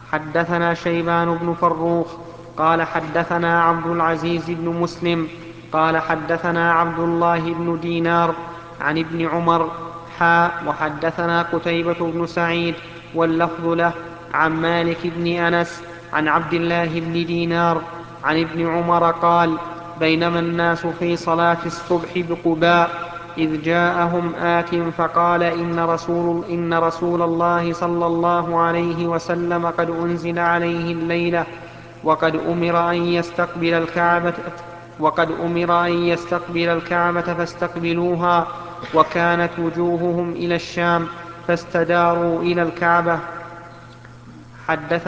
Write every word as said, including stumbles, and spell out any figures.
حدثنا شيبان بن فروخ قال حدثنا عبد العزيز بن مسلم قال حدثنا عبد الله بن دينار عن ابن عمر حاء وحدثنا قتيبة بن سعيد واللفظ له عن مالك بن أنس عن عبد الله بن دينار عن ابن عمر قال بينما الناس في صلاة الصبح بقباء إذ جاءهم آت فقال إن رسول, إن رسول الله صلى الله عليه وسلم قد أنزل عليه الليلة وقد أمر أن يستقبل الكعبة وقد أمر أن يستقبل الكعبة فاستقبلوها وكانت وجوههم إلى الشام فاستداروا إلى الكعبة. حدث